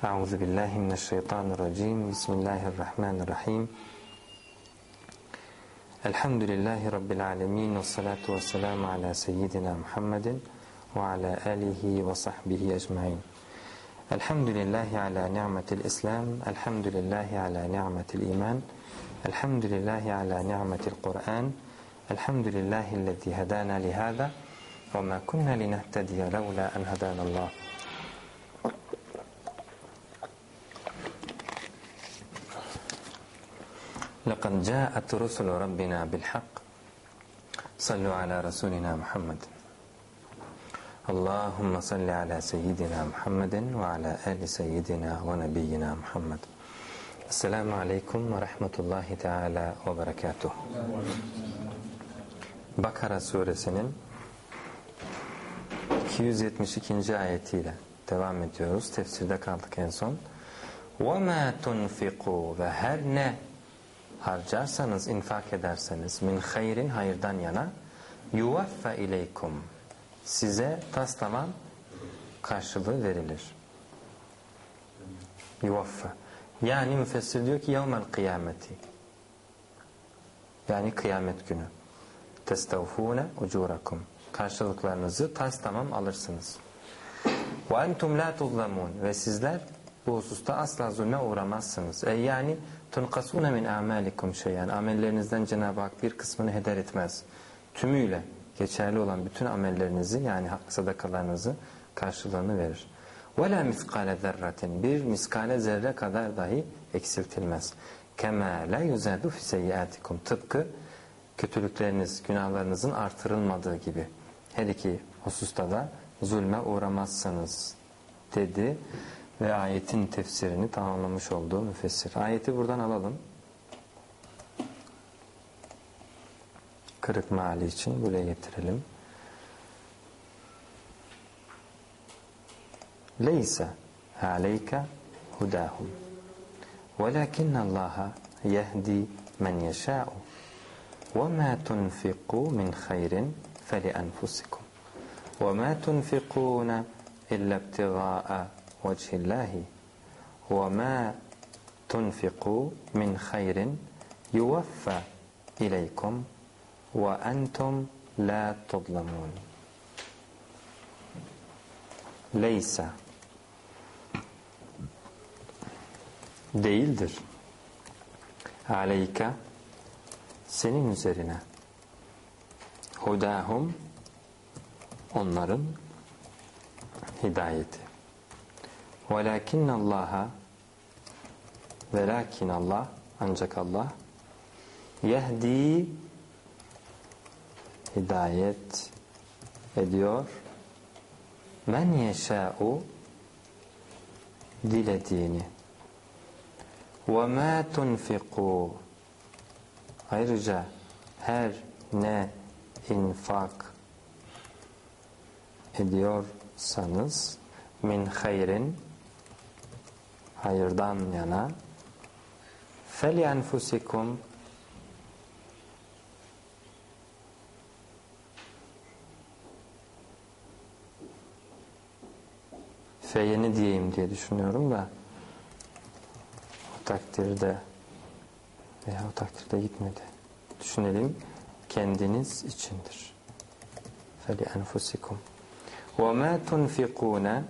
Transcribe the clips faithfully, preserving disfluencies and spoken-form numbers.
Euzu billahi mineşşeytanirracim. Bismillahirrahmanirrahim. Elhamdülillahi rabbil alamin ve salatu vesselamü ala seyyidina Muhammedin ve ala alihi ve sahbihi ecmaîn. Elhamdülillahi ala ni'metil İslam, elhamdülillahi ala ni'metil iman, elhamdülillahi ala ni'metil Kur'an, elhamdülillahillezî hedâna lihâzâ ve mâ kunnâ linehtediye levlâ en hedânallâh. لقد جاءت رسل ربنا بالحق صلوا على رسولنا محمد اللهم صل على سيدنا محمد وعلى آل سيدنا ونبينا محمد. Esselamu Aleyküm ve Rahmetullahi Teala ve Berekatuhu. Bakara suresinin iki yüz yetmiş ikinci ayetiyle devam ediyoruz. Tefsirde kaldık en son. وَمَا تُنْفِقُوا ve her ne harcarsanız, infak ederseniz min hayrin, hayırdan yana, yuvaffa ileykum, size taslamam karşılığı verilir. Yuvaffa. Yani müfessir diyor ki yevmel kıyameti, yani kıyamet günü. Testavfune ucurakum, karşılıklarınızı taslamam alırsınız. Ve entum la tuzlamun, ve sizler bu hususta asla zulme uğramazsınız. E yani tunkasune min amalikum şeyen, amellerinizden Cenab-ı Hak bir kısmını heder etmez. Tümüyle geçerli olan bütün amellerinizi, yani sadakalarınızı karşılığını verir. Ve la miskale zerratin, bir miskale zerre kadar dahi eksiltilmez. Kema la yuzadu fi seyyiatikum, tıpkı kötülükleriniz, günahlarınızın artırılmadığı gibi. Her iki hususta da zulme uğramazsınız dedi ve ayetin tefsirini tamamlamış olduğu müfessir. Ayeti buradan alalım. Kırık meali için buraya getirelim. Leysa aleyke hudahum velakinnallaha yehdi men yeşâ'u ve mâ tunfiqû min hayrin feli enfusikum ve mâ tunfiqûne illa ibtigâ'a vecihillahi ve ma tunfiqu min hayrin yuvaffa ileykum ve entum la tudlamun. Leysa değildir, aleyka senin üzerine, hudahum onların hidayeti. Velakinnallaha, ve lakin Allah, ancak Allah, yehdi, hidayet ediyor, men yeşâ'u, dilediğini, ve mâ tunfiqû, ayrıca her ne infak ediyorsanız, min hayrin, hayırdan yana, feli enfusikum, feyeni diyeyim diye düşünüyorum da o takdirde veya o takdirde gitmedi. Düşünelim, kendiniz içindir. Feli enfusikum ve ma tunfikune,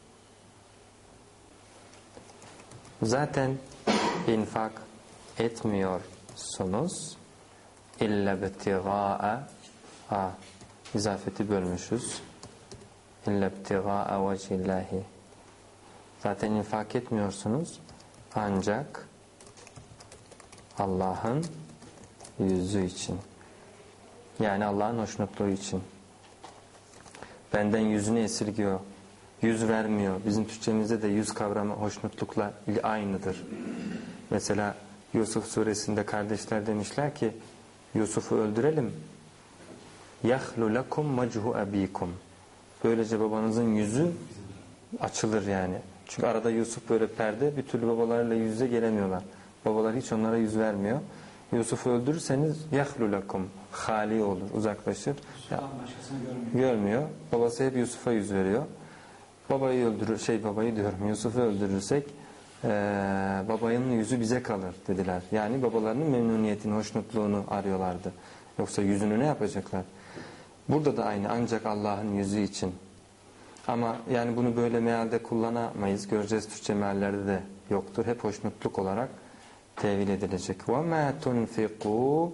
zaten infak etmiyorsunuz illa betiga'a, a izafeti bölmüşüz, illa betiga'a vecihillahi, zaten infak etmiyorsunuz ancak Allah'ın yüzü için, yani Allah'ın hoşnutluğu için. Benden yüzünü esirgiyor, yüz vermiyor. Bizim Türkçemizde de yüz kavramı hoşnutlukla aynıdır. Mesela Yusuf suresinde kardeşler demişler ki Yusuf'u öldürelim. Yahlu lakum vecihu abikum. Böylece babanızın yüzü açılır yani. Çünkü arada Yusuf böyle perde, bir türlü babalarıyla yüz yüze gelemiyorlar. Babalar hiç onlara yüz vermiyor. Yusuf'u öldürürseniz yahlu lakum, hali olur, uzaklaşır. Ya, görmüyor. Babası hep Yusuf'a yüz veriyor. babayı öldürür, şey babayı diyorum, Yusuf'u öldürürsek ee, babanın yüzü bize kalır dediler. Yani babalarının memnuniyetini, hoşnutluğunu arıyorlardı. Yoksa yüzünü ne yapacaklar? Burada da aynı, ancak Allah'ın yüzü için. Ama yani bunu böyle mealde kullanamayız. Göreceğiz, Türkçe meallerde de yoktur. Hep hoşnutluk olarak tevil edilecek. وَمَا تُنْفِقُوا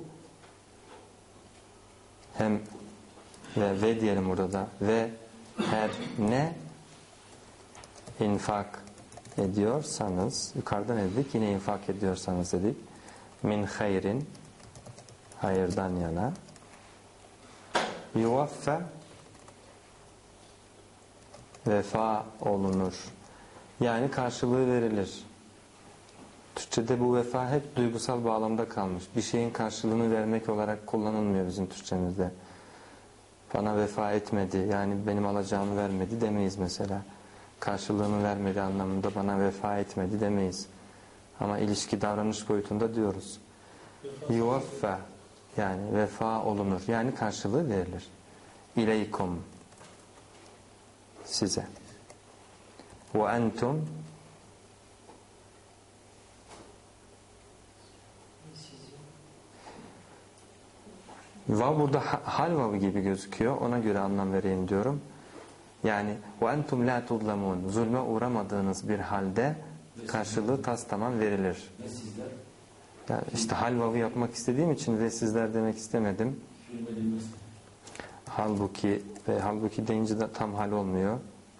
Hem ve ve diyelim burada da, ve her ne infak ediyorsanız, yukarıdan dedik, yine infak ediyorsanız dedik, min hayrin, hayırdan yana, yuvaffe, vefa olunur. Yani karşılığı verilir. Türkçe'de bu vefa hep duygusal bağlamda kalmış. Bir şeyin karşılığını vermek olarak kullanılmıyor bizim Türkçemizde. Bana vefa etmedi, yani benim alacağımı vermedi demeyiz mesela. Karşılığını vermedi anlamında bana vefa etmedi demeyiz. Ama ilişki, davranış boyutunda diyoruz. Yuvaffa, yani vefa olunur. Yani karşılığı verilir. İleykum, size. Ve entum, vav burada hal vavı gibi gözüküyor. Ona göre anlam vereyim diyorum. Yani وَاَنْتُمْ لَا تُظْلَمُونَ Zulme uğramadığınız bir halde karşılığı tas tamam verilir. Ve sizler? Yani işte hal vavı yapmak istediğim için ve sizler demek istemedim. Halbuki ve halbuki deyince de tam hal olmuyor.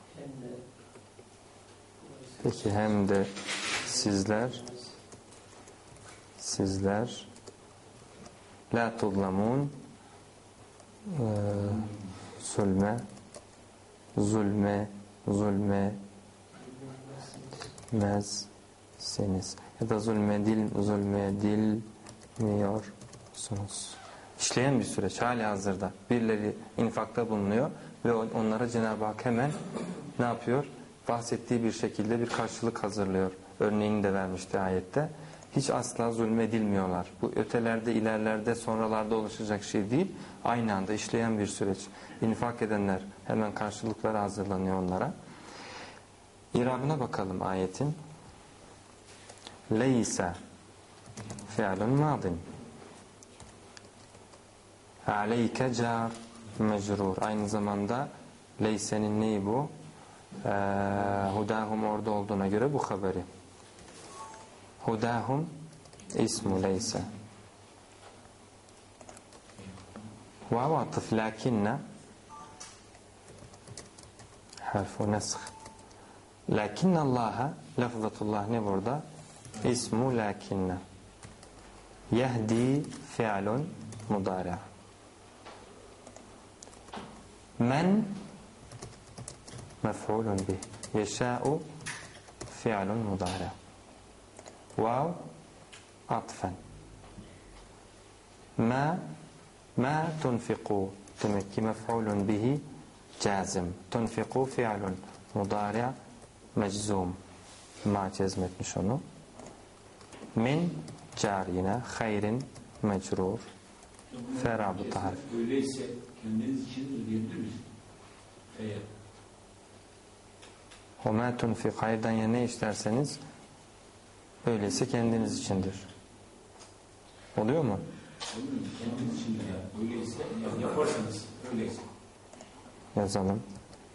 Peki hem de sizler sizler la tuzlamun zulme zulme zulme mezsiniz ya da zulmedil zulmedilmiyorsunuz. İşleyen bir süreç hali hazırda. Birileri infakta bulunuyor ve onlara Cenab-ı Hak hemen ne yapıyor? Bahsettiği bir şekilde bir karşılık hazırlıyor. Örneğini de vermişti ayette. Hiç asla zulmedilmiyorlar. Bu ötelerde, ilerlerde, sonralarda oluşacak şey değil. Aynı anda işleyen bir süreç. İnfak edenler hemen karşılıkları hazırlanıyor onlara. İrabına bakalım ayetin. Leysa fi'lun madin. Aleyke car mecrur. Aynı zamanda leysenin neyi bu? Ee, hudahum orada olduğuna göre bu haberi. Hudahum ismu leyse. Vav atıf lakinne harfu nesх. Lakinne Allah'a lafzatullah ne burada? İsmu lakinne. Yehdi fi'lun mudari'. Men mef'ulun bih. Yeşâ'u fi'lun mudari'. Vav atfen. Ma ma tunfiqu demek ki mef'ulun bihi cazim. Tunfiqu fi'lun mudari' meczum. Ma cezmetmiş onu. Min carine hayrin mecrur. Ferabı tarif. Öyleyse kendiniz için diyebilir misin? Eğer O ma tunfiq hayırdan ya ne isterseniz öyleyse kendiniz içindir. Oluyor mu? Oluyor mu? Kendiniz içindir ya. Öyleyse yani yaparsanız öyleyse. Yazalım.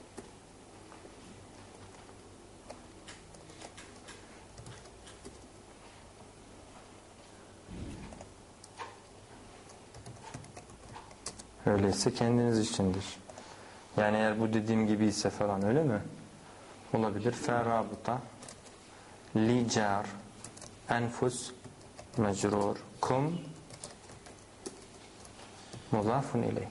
Öyleyse kendiniz içindir. Yani eğer bu dediğim gibi ise falan öyle mi? Olabilir. Ferabuta licar enfus mecrur kum muzafun ileyh.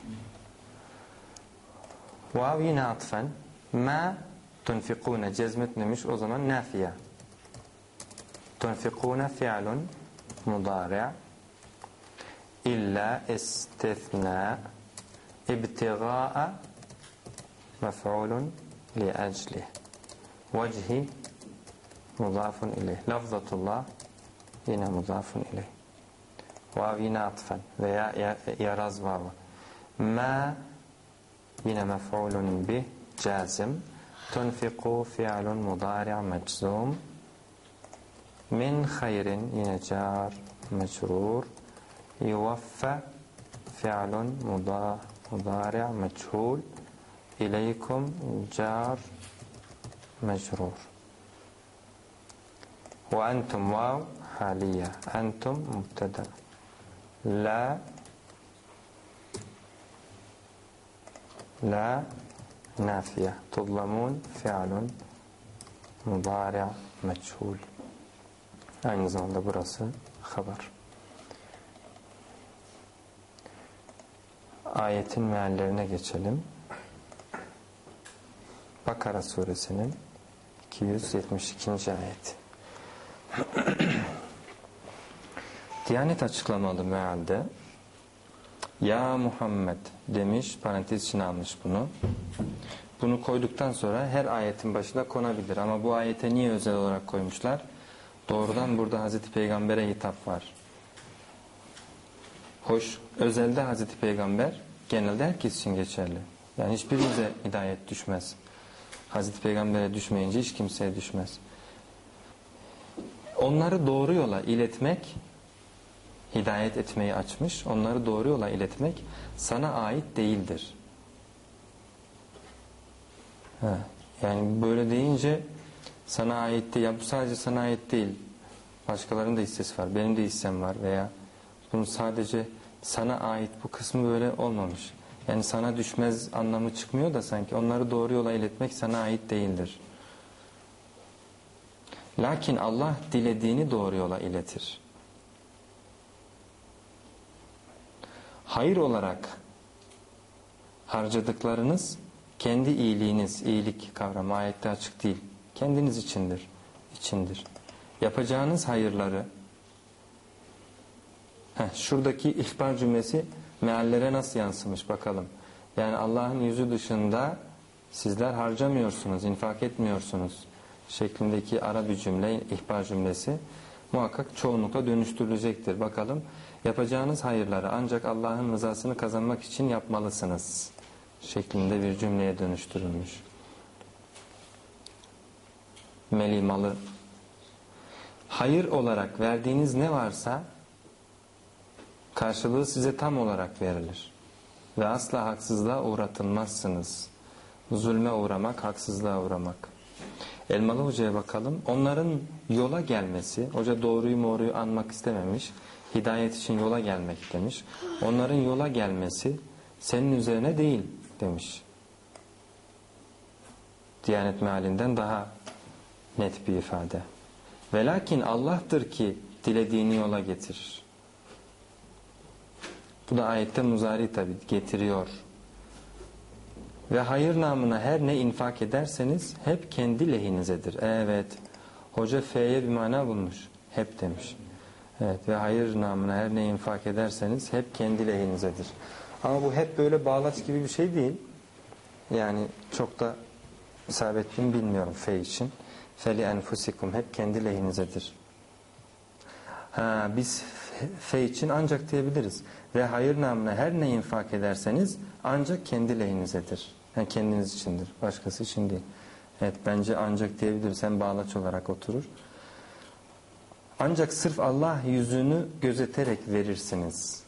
Vav yine atfen ma tunfikune cezmetmemiş o zaman nafiye. Tunfikune fi'lun mudari' illa istithna ibtigâ'a mef'ulun li eclih vecihi mudafun ileyh. Lafzatullah yine mudafun ileyh. Vav yine atfen veya yaraz vavı. Ma yine mef'ulun bih cazim. tunfiku fi'lun mudari' meczum. Min hayrin yine car mecrur. Yuvaffa fi'lun mudari' meçhul. İleykum car mecrur. Ve entum vav haliye. Entum mubtada. La la nafiye. Tudlamun fi'lun mudari' meçhul. Aynı zamanda burası haber. Ayetin meallerine geçelim. Bakara suresinin iki yüz yetmiş ikinci ayeti. Diyanet açıklamalı mealde ya Muhammed demiş, parantez içine almış bunu. Bunu koyduktan sonra her ayetin başına konabilir. Ama bu ayete niye özel olarak koymuşlar? Doğrudan burada Hazreti Peygamber'e hitap var. Hoş, özelde Hazreti Peygamber genelde herkes için geçerli. Yani hiçbirimize hidayet düşmez. Hazreti Peygamber'e düşmeyince hiç kimseye düşmez. Onları doğru yola iletmek, hidayet etmeyi açmış, onları doğru yola iletmek sana ait değildir. Ha, yani böyle deyince sana ait değil. Ya bu sadece sana ait değil. Başkalarının da hissesi var. Benim de hissem var veya bunun sadece sana ait bu kısmı böyle olmamış. Yani sana düşmez anlamı çıkmıyor da sanki onları doğru yola iletmek sana ait değildir. Lakin Allah dilediğini doğru yola iletir. Hayır olarak harcadıklarınız kendi iyiliğiniz, iyilik kavramı ayette açık değil. Kendiniz içindir. içindir. Yapacağınız hayırları, heh, şuradaki ihbar cümlesi meallere nasıl yansımış bakalım. Yani Allah'ın yüzü dışında sizler harcamıyorsunuz, infak etmiyorsunuz şeklindeki ara bir cümle, ihbar cümlesi muhakkak çoğunlukla dönüştürülecektir. Bakalım, yapacağınız hayırları ancak Allah'ın rızasını kazanmak için yapmalısınız şeklinde bir cümleye dönüştürülmüş. Melimalı. Hayır olarak verdiğiniz ne varsa karşılığı size tam olarak verilir. Ve asla haksızlığa uğratılmazsınız. Zulme uğramak, haksızlığa uğramak. Elmalı Hoca'ya bakalım. Onların yola gelmesi, hoca doğruyu moruyu anmak istememiş. Hidayet için yola gelmek demiş. Onların yola gelmesi senin üzerine değil demiş. Diyanet mealinden daha net bir ifade. Velakin Allah'tır ki dilediğini yola getirir. Bu da ayette muzari tabi, getiriyor. Ve hayır namına her ne infak ederseniz hep kendi lehinizedir. Evet, hoca F'ye bir mana bulmuş. Hep demiş. Evet, ve hayır namına her ne infak ederseniz hep kendi lehinizedir. Ama bu hep böyle bağlaç gibi bir şey değil. Yani çok da isabetli mi bilmiyorum F için. Feli enfusikum, hep kendi lehinizedir. Ha, biz F için ancak diyebiliriz. Ve hayır namına her ne infak ederseniz ancak kendi lehinizedir. Yani kendiniz içindir. Başkası için değil. Evet, bence ancak diyebiliriz. Hem bağlaç olarak oturur. Ancak sırf Allah yüzünü gözeterek verirsiniz.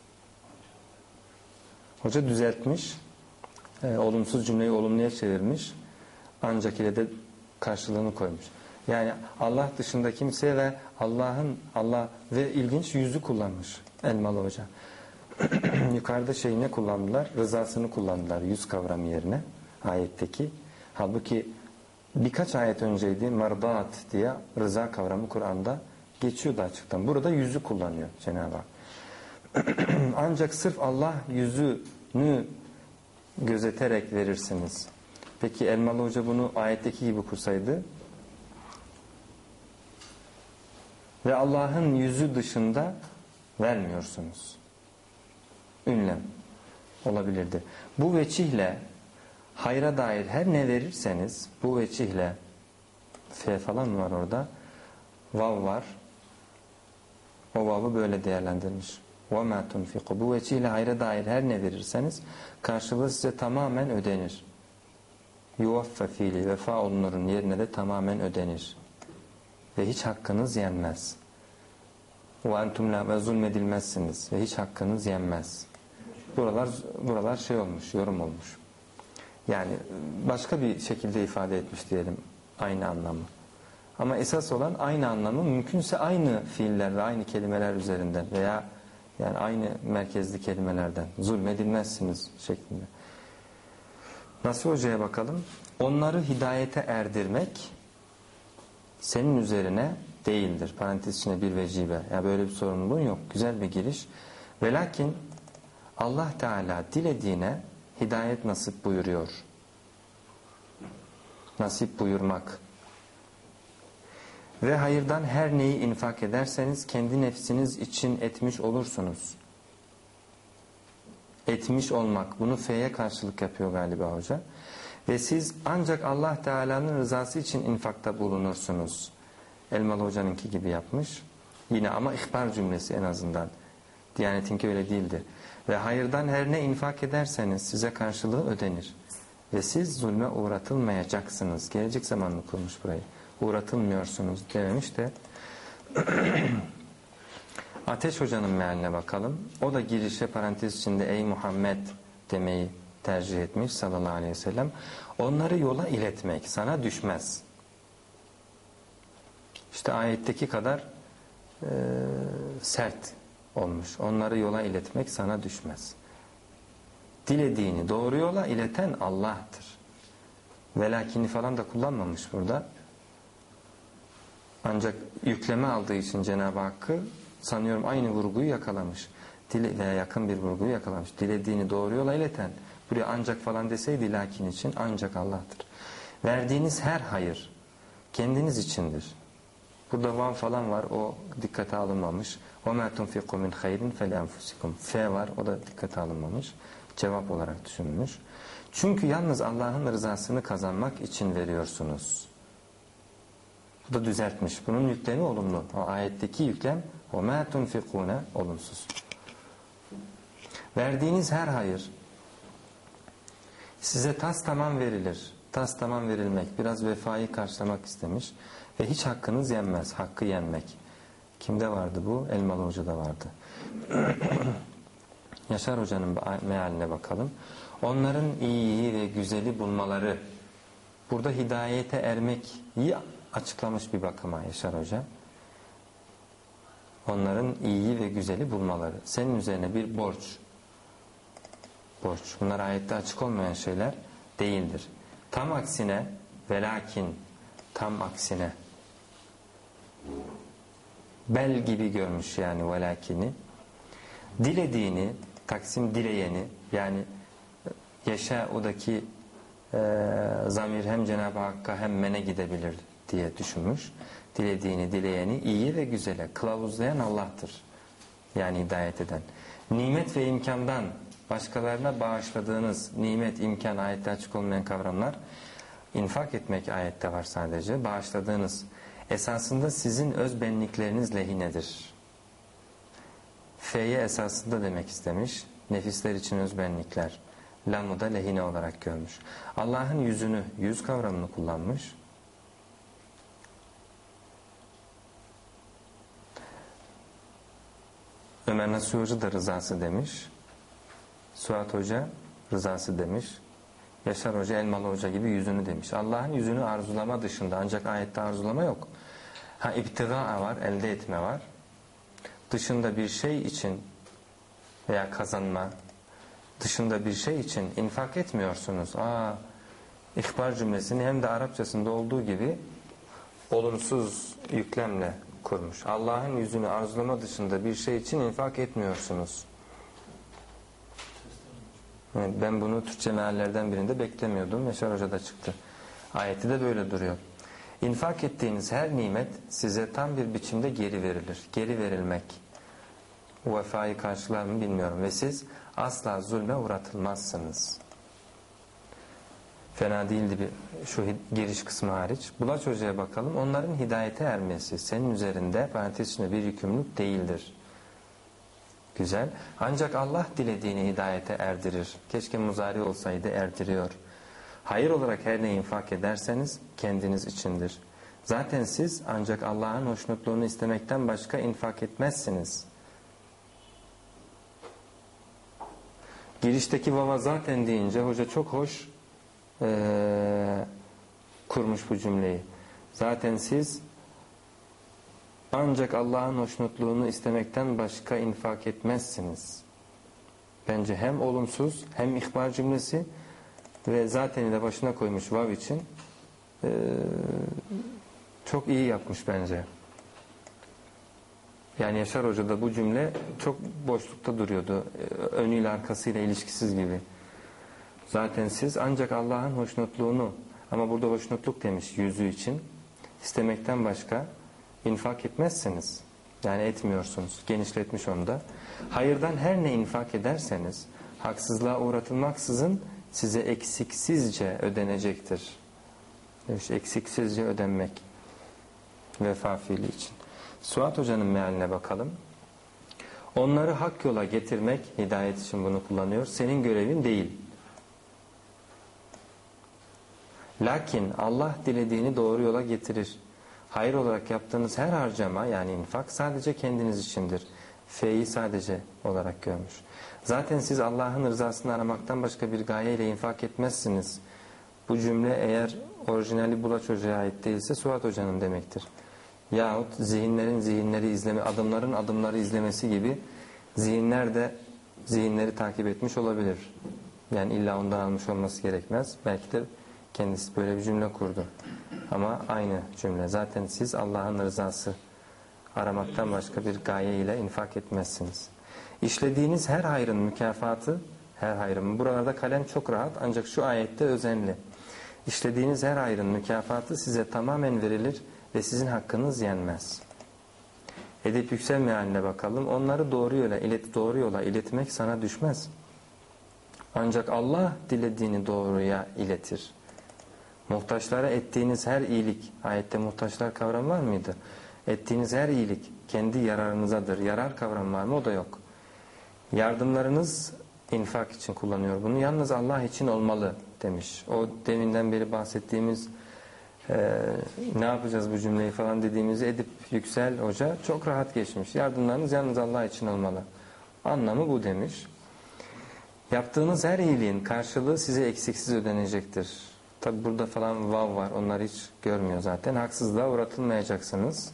Hoca düzeltmiş. E, olumsuz cümleyi olumluya çevirmiş. Ancak ile de karşılığını koymuş. Yani Allah dışında kimseye ve Allah'ın Allah ve ilginç yüzü kullanmış Elmalı Hoca. Yukarıda şeyi ne kullandılar? Rızasını kullandılar yüz kavramı yerine ayetteki. Halbuki birkaç ayet önceydi merdat diye rıza kavramı Kur'an'da geçiyordu açıktan. Burada yüzü kullanıyor Cenab-ı Hak. Ancak sırf Allah yüzünü gözeterek verirsiniz. Peki Elmalı Hoca bunu ayetteki gibi kursaydı ve Allah'ın yüzü dışında vermiyorsunuz. Ünlem olabilirdi. Bu veçihle hayra dair her ne verirseniz, bu veçihle F falan var orada, vav var. O vav'ı böyle değerlendirmiş. وَمَا تُنْفِقُ Bu veçihle hayra dair her ne verirseniz karşılığı size tamamen ödenir. yuvaffe fiili vefa olunurun yerine de tamamen ödenir. Ve hiç hakkınız yenmez. Ve entum la ve zulmedilmezsiniz ve hiç hakkınız yenmez. Buralar buralar şey olmuş, yorum olmuş. Yani başka bir şekilde ifade etmiş diyelim aynı anlamı. Ama esas olan aynı anlamı mümkünse aynı fiiller ve aynı kelimeler üzerinden veya yani aynı merkezli kelimelerden zulmedilmezsiniz şeklinde. Nasih Hoca'ya bakalım. Onları hidayete erdirmek senin üzerine değildir. Parantez içinde bir vecibe. Ya böyle bir sorumluluğun yok. Güzel bir giriş. Ve lakin Allah Teala dilediğine hidayet nasip buyuruyor. Nasip buyurmak. Ve hayırdan her neyi infak ederseniz kendi nefsiniz için etmiş olursunuz. Etmiş olmak. Bunu fe'ye karşılık yapıyor galiba hoca. Ve siz ancak Allah Teala'nın rızası için infakta bulunursunuz. Elmalı Hoca'nınki gibi yapmış. Yine ama ihbar cümlesi en azından. Diyanet'inki öyle değildi. Ve hayırdan her ne infak ederseniz size karşılığı ödenir. Ve siz zulme uğratılmayacaksınız. Gelecek zaman mı kurmuş burayı? Uğratılmıyorsunuz dememiş de. Ateş Hoca'nın mealine bakalım. O da girişe parantez içinde ey Muhammed demeyi tercih etmiş sallallahu aleyhi ve sellem. Onları yola iletmek sana düşmez. İşte ayetteki kadar e, sert olmuş. Onları yola iletmek sana düşmez. Dilediğini doğru yola ileten Allah'tır. Velakini falan da kullanmamış burada. Ancak yükleme aldığı için Cenab-ı Hakk'ı sanıyorum aynı vurguyu yakalamış. Dile veya yakın bir vurguyu yakalamış. Dilediğini doğru yola ileten. Buraya ancak falan deseydi lakin için ancak Allah'tır. Verdiğiniz her hayır kendiniz içindir. Burada van falan var. O dikkate alınmamış. وَمَا تُنْفِقُوا مِنْ خَيْرٍ فَلَاَنْفُسِكُمْ F var. O da dikkate alınmamış. Cevap olarak düşünülmüş. Çünkü yalnız Allah'ın rızasını kazanmak için veriyorsunuz. Bu da düzeltmiş. Bunun yüklemi olumlu. O ayetteki yüklem وَمَا تُنْفِقُونَ olumsuz. Verdiğiniz her hayır size tas tamam verilir. Tas tamam verilmek. Biraz vefayı karşılamak istemiş. Ve hiç hakkınız yenmez. Hakkı yenmek. Kimde vardı bu? Elmalı Hoca'da vardı. Yaşar Hoca'nın mealine bakalım. Onların iyiyi ve güzeli bulmaları. Burada hidayete ermek iyi açıklamış bir bakıma Yaşar Hoca. Onların iyiyi ve güzeli bulmaları. Senin üzerine bir borç. Borç. Bunlar ayette açık olmayan şeyler değildir. Tam aksine velakin tam aksine bel gibi görmüş yani velakini. Dilediğini, taksim dileyeni yani yaşa odaki e, zamir hem Cenab-ı Hakk'a hem mene gidebilir diye düşünmüş. Dilediğini, dileyeni iyi ve güzele kılavuzlayan Allah'tır. Yani hidayet eden. Nimet ve imkandan başkalarına bağışladığınız nimet, imkan ayette açık olmayan kavramlar infak etmek ayette var sadece. Bağışladığınız esasında sizin öz benlikleriniz lehinedir. F'ye esasında demek istemiş. Nefisler için öz benlikler. Lam'ı da lehine olarak görmüş. Allah'ın yüzünü, yüz kavramını kullanmış. Ömer Nasuh Hoca da rızası demiş. Suat Hoca rızası demiş. Yaşar Hoca, Elmalı Hoca gibi yüzünü demiş. Allah'ın yüzünü arzulama dışında ancak ayette arzulama yok. Ha iptiga var, elde etme var. Dışında bir şey için veya kazanma dışında bir şey için infak etmiyorsunuz. Aa, ihbar cümlesini hem de Arapçasında olduğu gibi olumsuz yüklemle kurmuş. Allah'ın yüzünü arzulama dışında bir şey için infak etmiyorsunuz. Evet, ben bunu Türkçe meallerden birinde beklemiyordum. Yaşar Hoca da çıktı. Ayeti de böyle duruyor. İnfak ettiğiniz her nimet size tam bir biçimde geri verilir. Geri verilmek. O vefayı karşılar mı bilmiyorum. Ve siz asla zulme uğratılmazsınız. Fena değildi bir şu giriş kısmı hariç. Bulaç Hoca'ya bakalım. Onların hidayete ermesi senin üzerinde parantez içinde bir yükümlülük değildir. Güzel. Ancak Allah dilediğini hidayete erdirir. Keşke muzari olsaydı erdiriyor. Hayır olarak her ne infak ederseniz kendiniz içindir. Zaten siz ancak Allah'ın hoşnutluğunu istemekten başka infak etmezsiniz. Girişteki vava zaten deyince hoca çok hoş ee, kurmuş bu cümleyi. Zaten siz ancak Allah'ın hoşnutluğunu istemekten başka infak etmezsiniz. Bence hem olumsuz hem ihbar cümlesi ve zaten de başına koymuş vav için ee, çok iyi yapmış bence. Yani Yaşar Hoca'da bu cümle çok boşlukta duruyordu. Önüyle arkasıyla ilişkisiz gibi. Zaten siz ancak Allah'ın hoşnutluğunu, ama burada hoşnutluk demiş yüzü için, istemekten başka infak etmezsiniz. Yani etmiyorsunuz. Genişletmiş onu da. Hayırdan her ne infak ederseniz haksızlığa uğratılmaksızın size eksiksizce ödenecektir. Demiş, eksiksizce ödenmek. Vefa fiili için. Suat Hoca'nın mealine bakalım. Onları hak yola getirmek, hidayet için bunu kullanıyor, senin görevin değil. Lakin Allah dilediğini doğru yola getirir. Hayır olarak yaptığınız her harcama, yani infak, sadece kendiniz içindir. Fe'yi sadece olarak görmüş. Zaten siz Allah'ın rızasını aramaktan başka bir gayeyle infak etmezsiniz. Bu cümle eğer orijinali Bulaç Hoca'ya ait değilse Suat Hoca'nın demektir. Yahut zihinlerin zihinleri izleme, adımların adımları izlemesi gibi zihinler de zihinleri takip etmiş olabilir. Yani illa ondan almış olması gerekmez. Belki de kendisi böyle bir cümle kurdu. Ama aynı cümle. Zaten siz Allah'ın rızası aramaktan başka bir gaye ile infak etmezsiniz. İşlediğiniz her hayrın mükafatı, her hayrın, buralarda kalem çok rahat ancak şu ayette özenli. İşlediğiniz her hayrın mükafatı size tamamen verilir ve sizin hakkınız yenmez. Edip Yüksel mealine bakalım. Onları doğru yola, ilet, doğru yola iletmek sana düşmez. Ancak Allah dilediğini doğruya iletir. Muhtaçlara ettiğiniz her iyilik, ayette muhtaçlar kavramı var mıydı? Ettiğiniz her iyilik kendi yararınızadır. Yarar kavramı var mı? O da yok. Yardımlarınız infak için kullanıyor bunu. Yalnız Allah için olmalı demiş. O deminden beri bahsettiğimiz Ee, ne yapacağız bu cümleyi falan dediğimizi Edip Yüksel Hoca çok rahat geçmiş. Yardımlarınız yalnız Allah için olmalı. Anlamı bu demiş. Yaptığınız her iyiliğin karşılığı size eksiksiz ödenecektir. Tabi burada falan vav var. Onlar hiç görmüyor zaten. Haksızlığa uğratılmayacaksınız.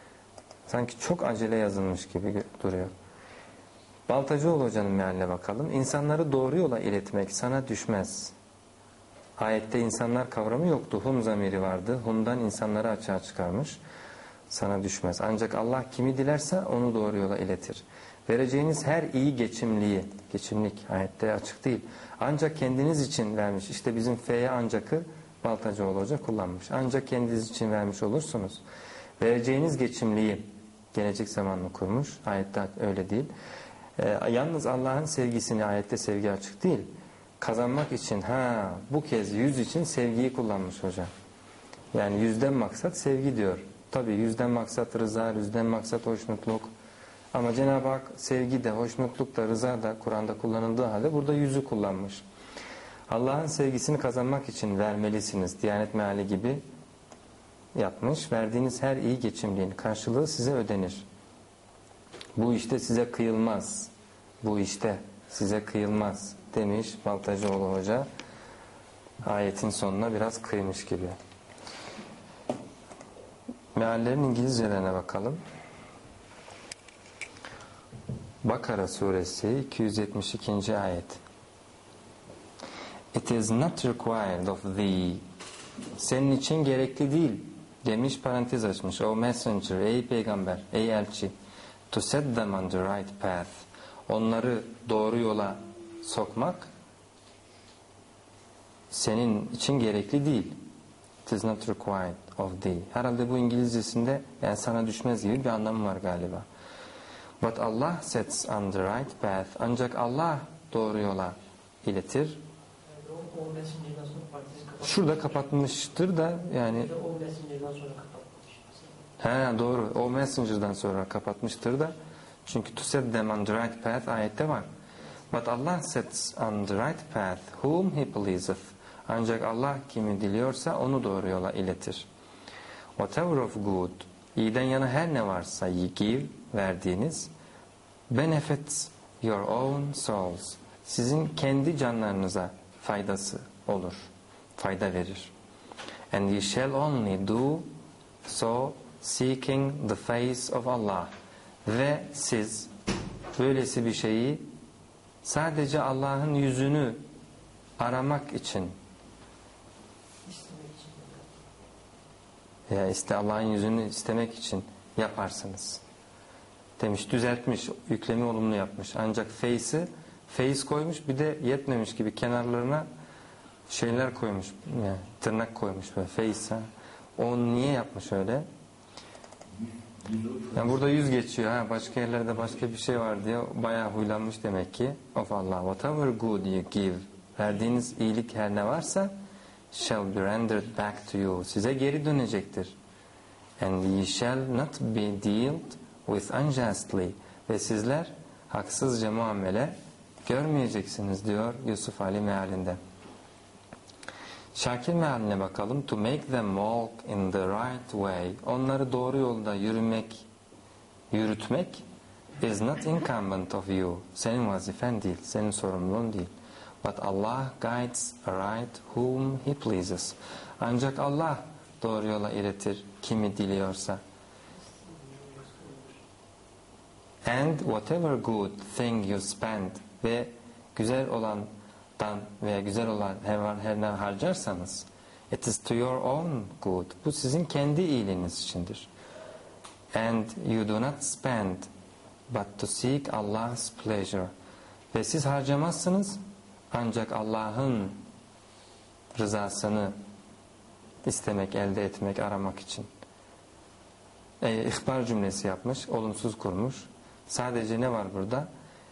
Sanki çok acele yazılmış gibi duruyor. Baltacıoğlu Hoca'nın mealine bakalım. İnsanları doğru yola iletmek sana düşmez. Ayette insanlar kavramı yoktu. Hum zamiri vardı. Hum'dan insanları açığa çıkarmış. Sana düşmez. Ancak Allah kimi dilerse onu doğru yola iletir. Vereceğiniz her iyi geçimliği, geçimlik ayette açık değil. Ancak kendiniz için vermiş. İşte bizim F'ye ancak'ı Baltacıoğlu Hoca kullanmış. Ancak kendiniz için vermiş olursunuz. Vereceğiniz geçimliği gelecek zamanlı kurmuş. Ayette öyle değil. Ee, yalnız Allah'ın sevgisini, ayette sevgi açık değil. Kazanmak için, ha bu kez yüz için sevgiyi kullanmış hocam. Yani yüzden maksat sevgi diyor. Tabii yüzden maksat rıza, yüzden maksat hoşnutluk. Ama Cenab-ı Hak sevgi de, hoşnutluk da, rıza da Kur'an'da kullanıldığı halde burada yüzü kullanmış. Allah'ın sevgisini kazanmak için vermelisiniz. Diyanet meali gibi yapmış. Verdiğiniz her iyi geçimliğin karşılığı size ödenir. Bu işte size kıyılmaz. Bu işte size kıyılmaz demiş Baltacıoğlu Hoca. Ayetin sonuna biraz kıymış gibi. Meallerin İngilizcelerine bakalım. Bakara suresi iki yüz yetmiş ikinci ayet. It is not required of thee. Senin için gerekli değil demiş, parantez açmış. O messenger, ey peygamber, ey elçi, to set them on the right path. Onları doğru yola sokmak senin için gerekli değil. It is not required of thee. Herhalde bu İngilizcesinde yani sana düşmez gibi bir anlamı var galiba. But Allah sets on the right path. Ancak Allah doğru yola iletir. Şurada kapatmıştır da yani. He doğru. O messenger'dan sonra kapatmıştır da. Çünkü to set them on the right path ayette var. But Allah sets on the right path whom he pleaseth. Ancak Allah kimi diliyorsa onu doğru yola iletir. Whatever of good, iyiden yana her ne varsa ye give, verdiğiniz, benefits your own souls, sizin kendi canlarınıza faydası olur, fayda verir. And ye shall only do so seeking the face of Allah. Ve siz böylesi bir şeyi sadece Allah'ın yüzünü aramak için, ya işte Allah'ın yüzünü istemek için yaparsınız demiş, düzeltmiş, yüklemi olumlu yapmış. Ancak face'i face koymuş, bir de yetmemiş gibi kenarlarına şeyler koymuş, yani tırnak koymuş böyle face'a. O niye yapmış öyle? Yani burada yüz geçiyor, ha, başka yerlerde başka bir şey var diye bayağı huylanmış demek ki. Of Allah, whatever good you give, verdiğiniz iyilik her ne varsa shall be rendered back to you, size geri dönecektir. And ye shall not be dealt with unjustly, ve sizler haksızca muamele görmeyeceksiniz diyor Yusuf Ali mealinde. Şakir mealine bakalım. To make them walk in the right way, onları doğru yolda yürümek, yürütmek is not incumbent of you, senin vazifen değil, senin sorumluluğun değil. But Allah guides aright whom he pleases. Ancak Allah doğru yola iletir kimi diliyorsa. And whatever good thing you spend, ve güzel olandan veya güzel olan her ne harcarsanız, it is to your own good, bu sizin kendi iyiliğiniz içindir. And you do not spend but to seek Allah's pleasure, ve siz harcamazsınız ancak Allah'ın rızasını istemek, elde etmek, aramak için. E, ihbar cümlesi yapmış, olumsuz kurmuş. Sadece ne var burada?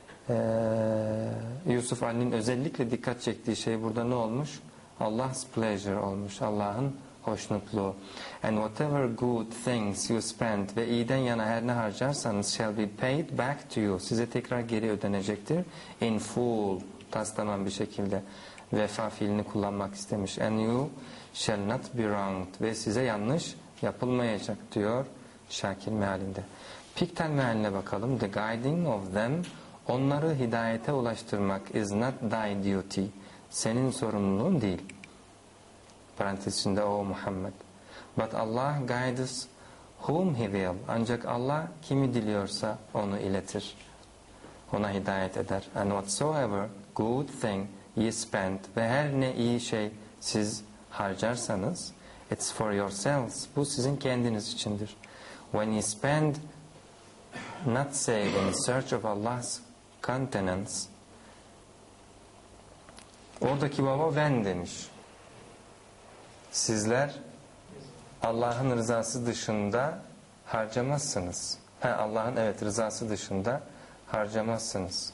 Ee, Yusuf Ali'nin özellikle dikkat çektiği şey burada ne olmuş? Allah's pleasure olmuş. Allah'ın hoşnutluğu. And whatever good things you spend, ve iyiden yana her ne harcarsanız shall be paid back to you, size tekrar geri ödenecektir. In full, taslaman bir şekilde. Vefa fiilini kullanmak istemiş. And you shall not be wronged, ve size yanlış yapılmayacak diyor Şakir mealinde. Piktel mealine bakalım. The guiding of them, onları hidayete ulaştırmak is not thy duty, senin sorumluluğun değil. Parantez içinde o Muhammed. But Allah guides whom he will, ancak Allah kimi diliyorsa onu iletir, ona hidayet eder. And whatsoever good thing ye spend, ve her ne iyi şey siz harcarsanız, it's for yourselves, bu sizin kendiniz içindir. When you spend, not save in search of Allah's countenance, oradaki baba when demiş. Sizler Allah'ın rızası dışında harcamazsınız. Ha, Allah'ın evet rızası dışında harcamazsınız.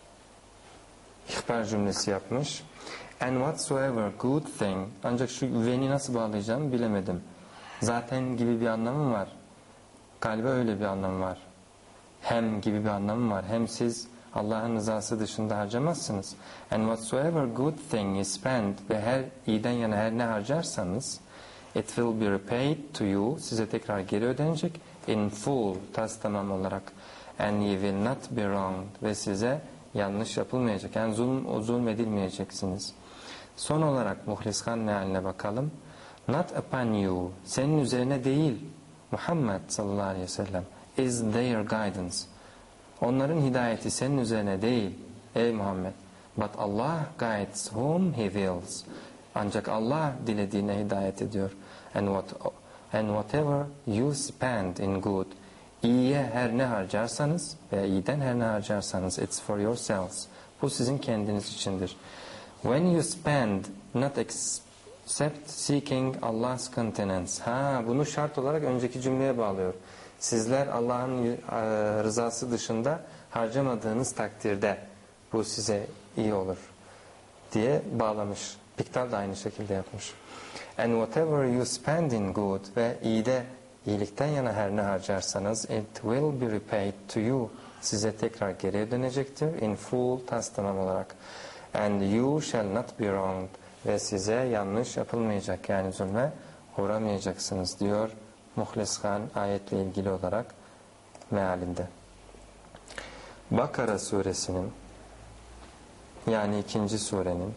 İhbar cümlesi yapmış. And whatsoever good thing, ancak şu when'i nasıl bağlayacağımı bilemedim. Zaten gibi bir anlamı var. Galiba öyle bir anlamı var. Hem gibi bir anlamı var. Hem siz Allah'ın rızası dışında harcamazsınız. And whatsoever good thing you spend, ve her iyiden yana her ne harcarsanız, it will be repaid to you, size tekrar geri ödenecek, in full, tas tamam olarak. And you will not be wronged, ve size yanlış yapılmayacak. Yani zulm, zulmedilmeyeceksiniz. Son olarak Muhlishan mealine bakalım. Not upon you, senin üzerine değil, Muhammed sallallahu aleyhi ve sellem, is their guidance. Onların hidayeti senin üzerine değil ey Muhammed. But Allah guides whom he wills. Ancak Allah dilediğine hidayet ediyor. And what and whatever you spend in good, iyiye her ne harcarsanız veya iyiden her ne harcarsanız, it's for yourselves. Bu sizin kendiniz içindir. When you spend, not except seeking Allah's countenance. Ha, bunu şart olarak önceki cümleye bağlıyor. Sizler Allah'ın rızası dışında harcamadığınız takdirde bu size iyi olur diye bağlamış. Piktal da aynı şekilde yapmış. And whatever you spend in good, ve iyide, iyilikten yana her ne harcarsanız, it will be repaid to you, size tekrar geriye dönecektir, in full, tas tamam olarak. And you shall not be wronged, ve size yanlış yapılmayacak, yani zulme uğramayacaksınız diyor Muhlis Han ayetle ilgili olarak mealinde. Bakara suresinin, yani ikinci surenin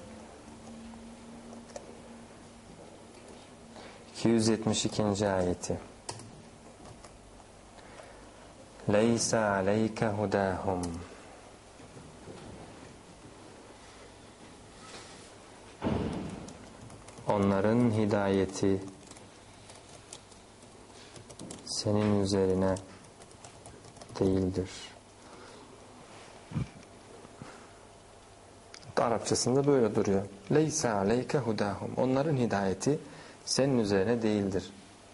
iki yüz yetmiş ikinci ayeti. Leysa aleyke hudahum. Onların hidayeti senin üzerine değildir. Arapçasında böyle duruyor. Leysa aleyke hudahum. Onların hidayeti senin üzerine değildir.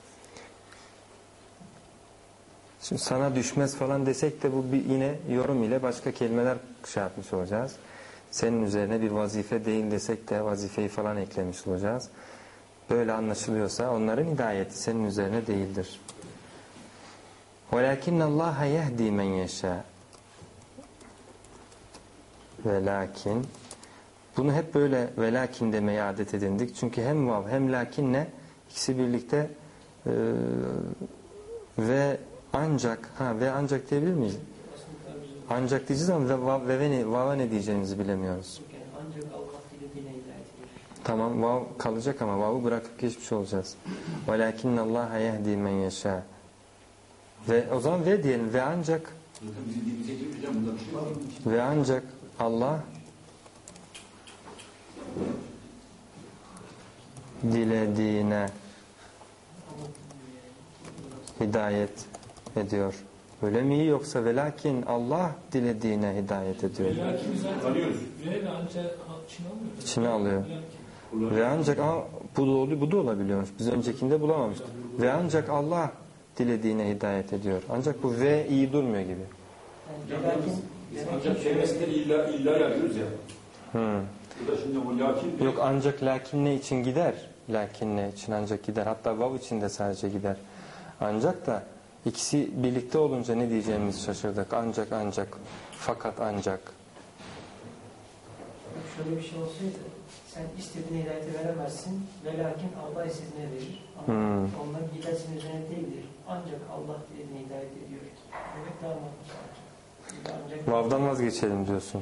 Şimdi sana düşmez falan desek de bu bir yine yorum ile başka kelimeler şey yapmış olacağız. Senin üzerine bir vazife değil desek de vazifeyi falan eklemiş olacağız. Böyle anlaşılıyorsa onların hidayeti senin üzerine değildir. وَلَكِنَّ اللّٰهَ يَهْدِي مَنْ يَشَاءُ. Ve lakin, bunu hep böyle ve lakin demeye adet edindik. Çünkü hem vav hem lakinle ikisi birlikte e, ve ancak, ha ve ancak diyebilir miyiz? Ancak diyeceğiz ama ve, vav, ve, ve ne, vava ne diyeceğimizi bilemiyoruz. Ancak Allah dilediğine hidayet eder. Tamam, vav kalacak ama vav'u bırakıp geçmiş olacağız. وَلَكِنَّ اللّٰهَ يَهْدِي مَنْ يَشَاءُ. Ve o zaman ve diyelim, ve ancak ve ancak Allah dilediğine hidayet ediyor. Öyle mi, yoksa ve lakin Allah dilediğine hidayet ediyor? Ve lakin zaten ve ve ancak içine almıyor. İçine alıyor. Ve ancak ama bu da oluyor, bu da olabiliyormuş. Biz öncekinde bulamamıştık. Ve ancak Allah dilediğine hidayet ediyor. Ancak bu ve iyi durmuyor gibi. Yani lakin, Ancak kelimesinde illa, illa yapıyoruz ya. Hmm. Bu da şimdi bu lakin. Yok, ancak lakin ne için gider? Lakin ne için ancak gider? Hatta vav için de sadece gider. Ancak da ikisi birlikte olunca ne diyeceğimizi şaşırdık. Ancak ancak, fakat ancak. şöyle bir şey olsaydı, sen istediğine hidayeti veremezsin ve lakin Allah istediğine verir. Ama Hmm. onlar gidersin üzerine değildir. Ancak Allah dilediğine hidayet ediyor. Demek daha mantıklı. Ancak Vav'dan vazgeçelim diyorsun.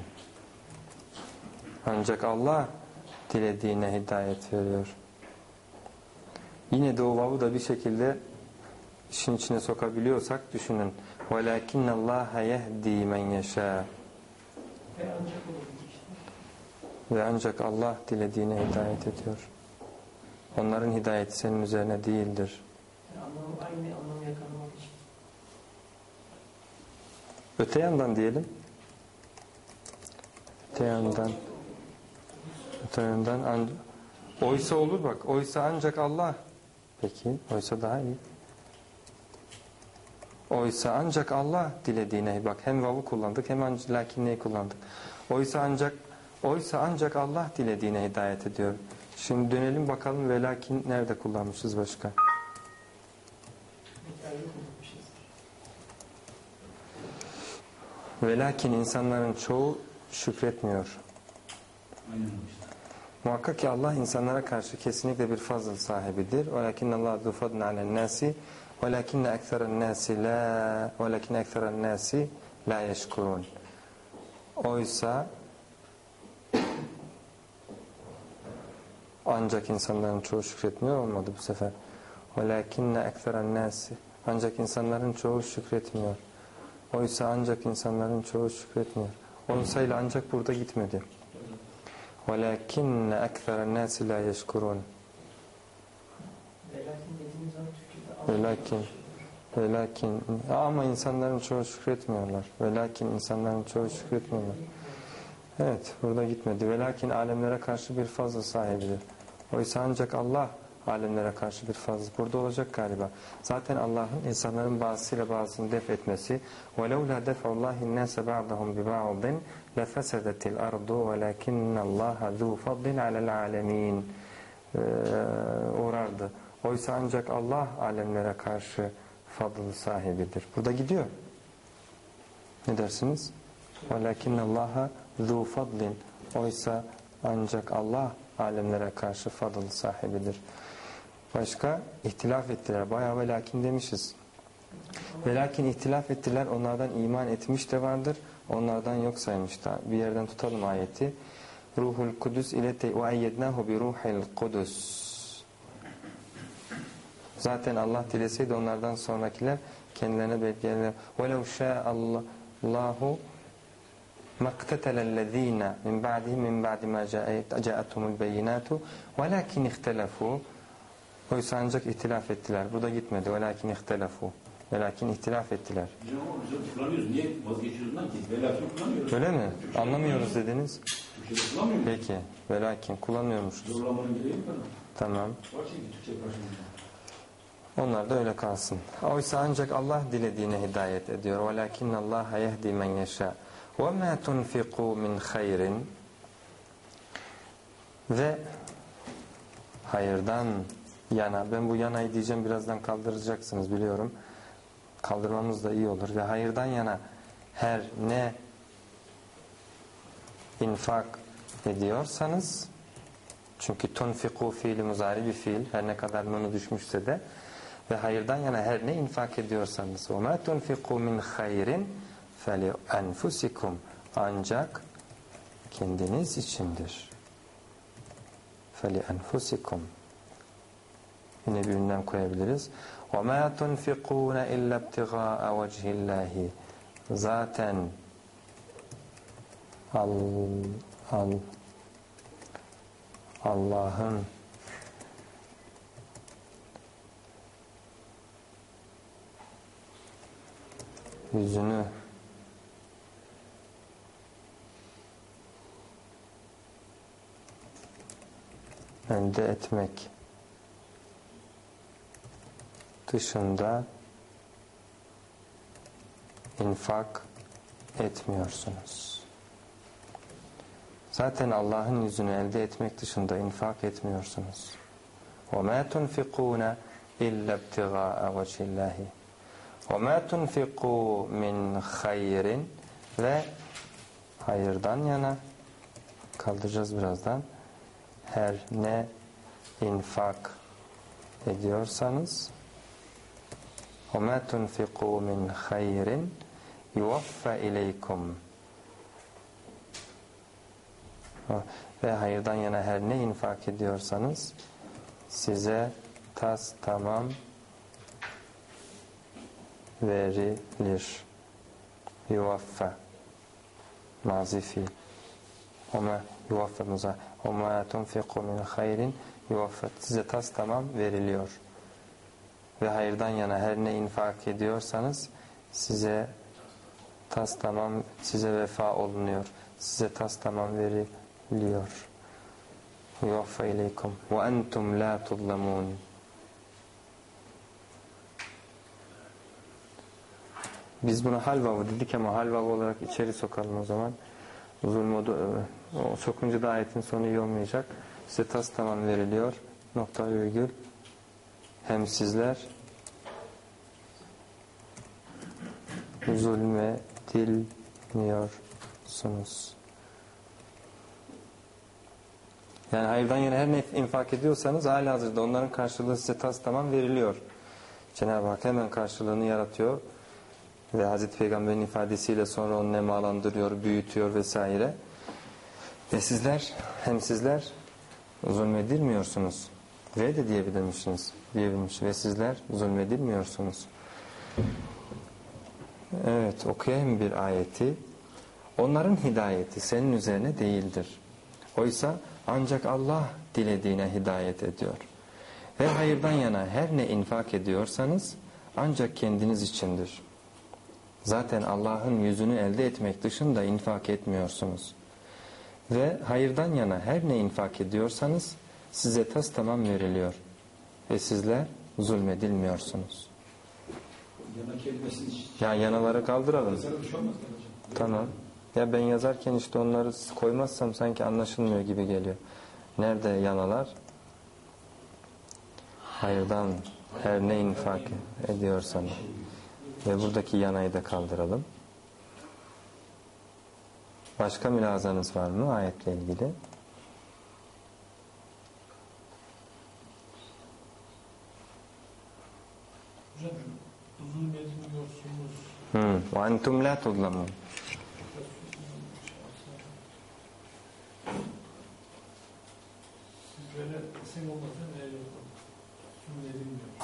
Ancak Allah dilediğine hidayet veriyor. Yine de o vav'u da bir şekilde işin içine sokabiliyorsak düşünün. وَلَكِنَّ اللّٰهَ يَهْدِي مَنْ يَشَاءُ. ve ancak olur işte. Ve ancak Allah dilediğine hidayet ediyor. Onların hidayeti senin üzerine değildir. Yani anlamı, aynı anlamı yakalamak için. Öte yandan diyelim. Öte yandan. Öte yandan an- oysa olur bak. Oysa ancak Allah. Peki. Oysa daha iyi. Oysa ancak Allah dilediğine, bak hem vav'u kullandık hem ancak lakinneyi kullandık. Oysa ancak oysa ancak Allah dilediğine hidayet ediyor. Şimdi dönelim bakalım ve lakin nerede kullanmışız başka? Miktarda kullanmışız. Ve lakin insanların çoğu şükretmiyor. Aynen işte. Muhakkak ki Allah insanlara karşı kesinlikle bir fazıl sahibidir. وَلَكِنَّ اللّٰهَ ذُو فَضْلٍ عَلَى النَّاسِ وَلَكِنَّ أَكْثَرَ النَّاسِ لَا وَلَكِنَّ أَكْثَرَ النَّاسِ لَا يَشْكُرُونَ. Oysa ancak insanların çoğu şükretmiyor, olmadı bu sefer. وَلَكِنَّ أَكْثَرَ النَّاسِ. Ancak insanların çoğu şükretmiyor. Oysa ancak insanların çoğu şükretmiyor. Oysa ile ancak burada gitmedi. وَلَكِنَّ أَكْثَرَ النَّاسِ لَا يَشْكُرُونَ. Ve lakin dediğimiz zaman Türkçe'de Ve lakin, ve lakin, ama insanların çoğu şükretmiyorlar. Ve lakin insanların çoğu şükretmiyorlar. Evet, burada gitmedi. Ve lakin alemlere karşı bir fazla sahibidir. Oysa ancak Allah alemlere karşı bir fazla. Burada olacak galiba. Zaten Allah'ın insanların bazısıyla bazısını def etmesi وَلَوْلَا دَفْعُ اللّٰهِ النَّاسَ بَعْضَهُمْ بِبَعْضٍ لَفَسَدَتِ الْأَرْضُ وَلَكِنَّ اللّٰهَ ذُو فَضْلٍ عَلَى الْعَالَمِينَ uğrardı. Oysa ancak Allah alemlere karşı fadıl sahibidir. Burada gidiyor. Ne dersiniz? وَلَكِنَّ اللّٰهَ ذُو فَضْلٍ. Oysa ancak Allah alemlere karşı fadıl sahibidir. Başka ihtilaf ettiler. Bayağı ve lakin demişiz. Ve lakin ihtilaf ettiler. Onlardan iman etmiş de vardır. Onlardan yok saymış da. Bir yerden tutalım ayeti. Ruhul Kudüs ile te uayyednahu bi ruhil Kudüs. Zaten Allah dileseydi onlardan sonrakiler kendilerine belirlerler. وَلَوْ شَاءَ اللّٰهُ مَقْتَتَلَ الَّذ۪ينَ مِنْ بَعْدِهِمْ مِنْ بَعْدِ مَا جَاءَتْهُمُ الْبَيِّنَاتُ وَلَكِنْ اِخْتَلَفُوا. Oysa ancak ihtilaf ettiler. Burada gitmedi. وَلَكِنْ اِخْتَلَفُوا. Velakin ihtilaf ettiler. Hocam ama biz kullanıyoruz. Niye vazgeçiyoruz ki? Velakin kullanıyoruz. Öyle mi? Anlamıyoruz dediniz. Türkçe'de kullanmıyor muyuz? Peki. Velakin kullanıyormuşuz. Zorlamanın gereği yok mu? Tamam. Var çünkü Türkçe karşımızda. Onlar da öyle kalsın. Oysa ancak Allah dilediğine hidayet ediyor. وَلَكِنَّ اللّٰهَ يَهْدِي مَنْ يَشَاءُ وَمَا تُنْفِقُوا مِنْ خَيْرٍ. Ve hayırdan yana, ben bu yanayı diyeceğim, birazdan kaldıracaksınız biliyorum. Kaldırmamız da iyi olur. Ve hayırdan yana her ne infak ediyorsanız, çünkü tunfiku fiili muzari bir fiil, her ne kadar nunu düşmüşse de, ve hayırdan yana her ne infak ediyorsanız, وَمَا تُنْفِقُوا مِنْ خَيْرٍ فَلِأَنْفُسِكُمْ. Ancak kendiniz içindir. فَلِأَنْفُسِكُمْ. Yine bir ünlem koyabiliriz. وَمَا تُنْفِقُونَ إِلَّا ابْتِغَاءَ وَجْهِ اللّٰهِ. Zaten al, al, Allah'ın yüzünü elde etmek dışında infak etmiyorsunuz. Zaten Allah'ın yüzünü elde etmek dışında infak etmiyorsunuz. وَمَا تُنْفِقُونَ إِلَّا ابْتِغَاءَ وَجْهِ اللّٰهِ وَمَا تُنْفِقُوا مِنْ خَيْرٍ. Ve hayırdan yana, kaldıracağız birazdan, her ne infak ediyorsanız, وَمَا تُنْفِقُوا مِنْ خَيْرٍ يُوَفَّ إِلَيْكُمْ. Ve hayırdan yana her ne infak ediyorsanız size tas tamam verilir. Yuvaffa mazi fiil. Oma yuvaffa muza. Oma tunfiqu min hayrin yuvaffa. Size tas tamam veriliyor. Ve hayırdan yana her ne infak ediyorsanız size tas tamam, size vefa olunuyor. Size tas tamam veriliyor. Yuvaffa ileykum ve entum la tudlamun. Biz buna hal vavı dedik ama hal vavı olarak içeri sokalım o zaman. Zulmodu, o sokunca da ayetin sonu iyi olmayacak. Size tas tamam veriliyor. Nokta virgül. Hem sizler zulmedilmiyorsunuz. Yani hayırdan yana her ne infak ediyorsanız halihazırda onların karşılığı size tas tamam veriliyor. Cenab-ı Hak hemen karşılığını yaratıyor. Ve Hazreti Peygamber'in ifadesiyle sonra onu nemalandırıyor, büyütüyor vesaire. Ve sizler, hem sizler zulmedilmiyorsunuz. Ve de diyebilmişsiniz. Diyebilmiş. Ve sizler zulmedilmiyorsunuz. Evet, okuyayım bir ayeti. Onların hidayeti senin üzerine değildir. Oysa ancak Allah dilediğine hidayet ediyor. Ve hayırdan yana her ne infak ediyorsanız ancak kendiniz içindir. Zaten Allah'ın yüzünü elde etmek dışında infak etmiyorsunuz. Ve hayırdan yana her ne infak ediyorsanız size tas tamam veriliyor. Ve sizler zulmedilmiyorsunuz. Yana kelimesini Ya yanaları kaldıralım. yazarı bir şey olmaz mı hocam? Tamam. Ya ben yazarken işte onları koymazsam sanki anlaşılmıyor gibi geliyor. Nerede yanalar? Hayırdan her ne infak ediyorsanız. Ve buradaki yanayı da kaldıralım. Başka mülazanız var mı ayetle ilgili? Hmm. وَاَنْتُمْ لَا تُظْلَمُونَ. Siz böyle isim olmasa ne yok? Şimdi bilmiyorum.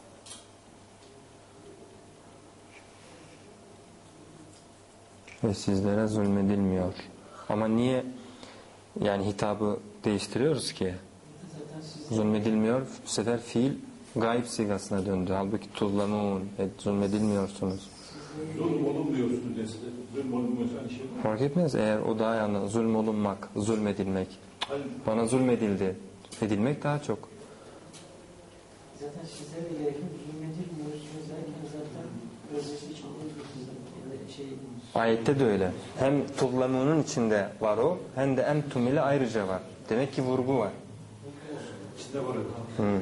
Ve sizlere zulmedilmiyor. Ama niye yani hitabı değiştiriyoruz ki? Zaten siz Zulmedilmiyor. Bu sefer fiil gayb sigasına döndü. Halbuki tuzlamun, et, zulmedilmiyorsunuz. Zulm olunmuyorsun dese, zulm olunmuyorsan şey var. Fark etmez eğer o daha yani zulm olunmak, zulmedilmek. Hayır, Bana zulmedildi. Edilmek daha çok. zaten sizlere gereken zulmedilmiyorsunuz derken zaten özdeşi için uyguyorsunuz. Ya da şey Ayette de öyle. Hem tuzlamunun içinde var o, hem de entum ile ayrıca var. Demek ki vurgu var. işte var. Hı.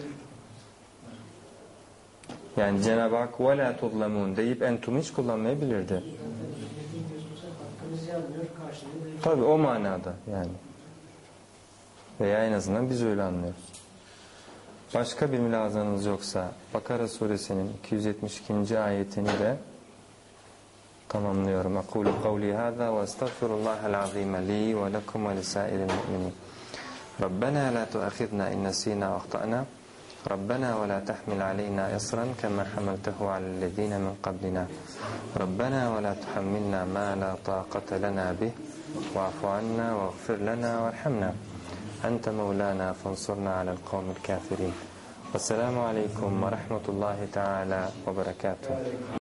Yani Cenab-ı Hak وَلَا تُظْلَمُونَ deyip entum hiç kullanmayabilirdi. zaten zulmedilmiyorsunuz hakkınızı yanmıyor karşılığında. Tabii o manada yani. Veya en azından biz öyle anlıyoruz. Başka bir mülazanız yoksa Bakara suresinin iki yüz yetmiş ikinci ayetini de tamamlıyorum. أقول قولي هذا وأستغفر الله العظيم لي ولكم ولسائر المؤمنين. ربنا لا تؤاخذنا إن نسينا وأخطأنا. ربنا ولا تحمل علينا إصرا كما حملته على الذين من قبلنا. ربنا ولا تحملنا ما لا طاقة لنا به واعف عنا واغفر لنا وارحمنا. أنت مولانا فانصرنا على القوم الكافرين. والسلام عليكم ورحمة الله تعالى وبركاته.